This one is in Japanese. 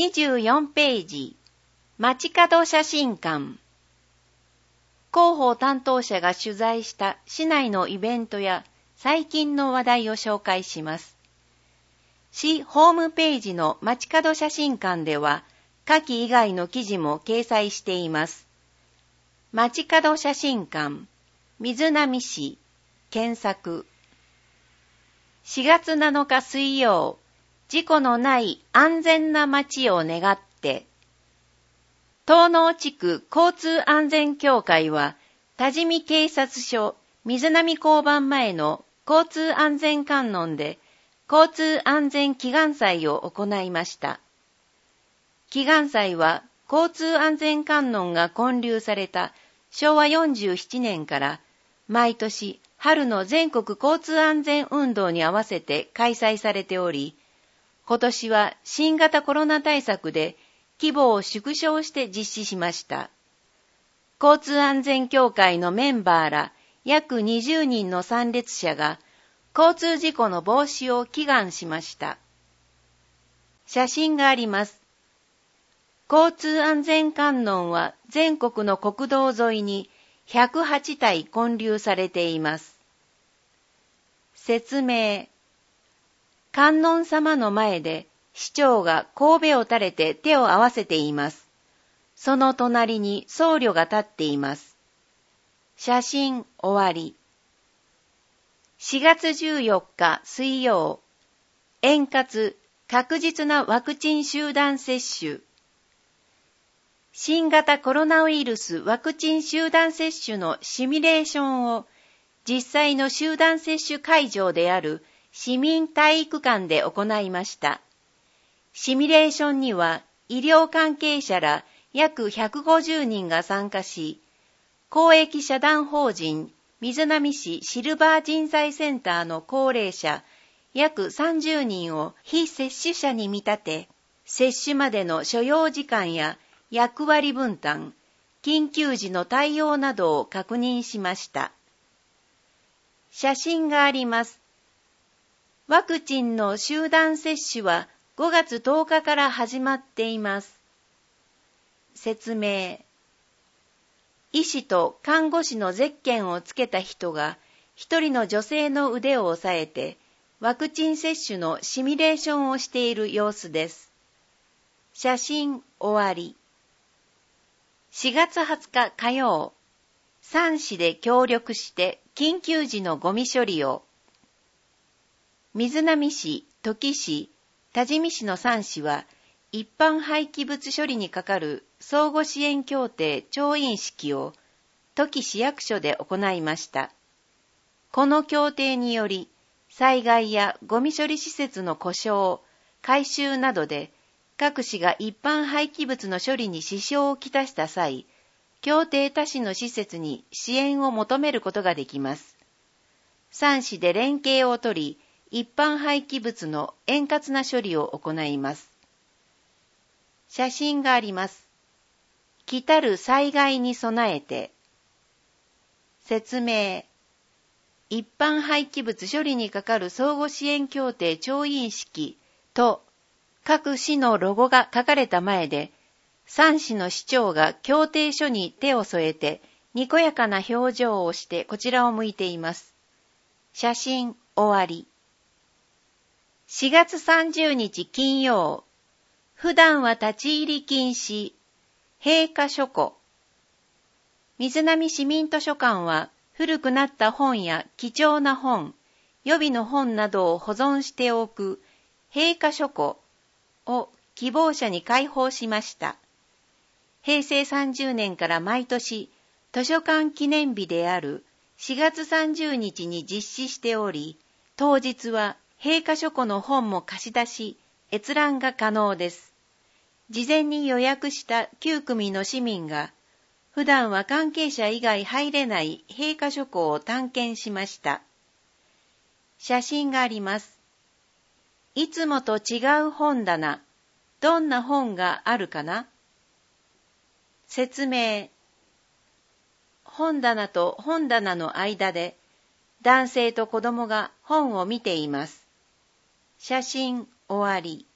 24ページ、街角写真館。広報担当者が取材した市内のイベントや最近の話題を紹介します。市ホームページの街角写真館では、下記以外の記事も掲載しています。街角写真館、瑞浪市、検索。4月7日水曜、事故のない安全な街を願って。東納地区交通安全協会は、多治見警察署瑞浪交番前の交通安全観音で、交通安全祈願祭を行いました。祈願祭は、交通安全観音が建立された昭和47年から、毎年春の全国交通安全運動に合わせて開催されており、今年は新型コロナ対策で規模を縮小して実施しました。交通安全協会のメンバーら約20人の参列者が交通事故の防止を祈願しました。写真があります。交通安全観音は全国の国道沿いに108体建立されています。説明。観音様の前で市長が頭を垂れて手を合わせています。その隣に僧侶が立っています。写真終わり。4月14日水曜、円滑、確実なワクチン集団接種。新型コロナウイルスワクチン集団接種のシミュレーションを実際の集団接種会場である市民体育館で行いました。シミュレーションには医療関係者ら約150人が参加し、公益社団法人瑞浪市シルバー人材センターの高齢者約30人を非接種者に見立て、接種までの所要時間や役割分担、緊急時の対応などを確認しました。写真があります。ワクチンの集団接種は5月10日から始まっています。説明。医師と看護師のゼッケンをつけた人が一人の女性の腕を押さえてワクチン接種のシミュレーションをしている様子です。写真終わり。4月20日火曜、3市で協力して緊急時のゴミ処理を。瑞浪市、土岐市、多治見市の3市は一般廃棄物処理に係る相互支援協定調印式を土岐市役所で行いました。この協定により災害やゴミ処理施設の故障、改修などで各市が一般廃棄物の処理に支障をきたした際、協定他市の施設に支援を求めることができます。3市で連携をとり、一般廃棄物の円滑な処理を行います。写真があります。来たる災害に備えて。説明。一般廃棄物処理に係る相互支援協定調印式と各市のロゴが書かれた前で、3市の市長が協定書に手を添えて、にこやかな表情をしてこちらを向いています。写真終わり。4月30日金曜、普段は立ち入り禁止、閉花書庫。瑞浪市民図書館は古くなった本や貴重な本、予備の本などを保存しておく閉花書庫を希望者に開放しました。平成30年から毎年図書館記念日である4月30日に実施しており、当日は閉花書庫の本も貸し出し、閲覧が可能です。事前に予約した9組の市民が、普段は関係者以外入れない閉花書庫を探検しました。写真があります。いつもと違う本棚、どんな本があるかな？説明。本棚と本棚の間で、男性と子供が本を見ています。写真終わり。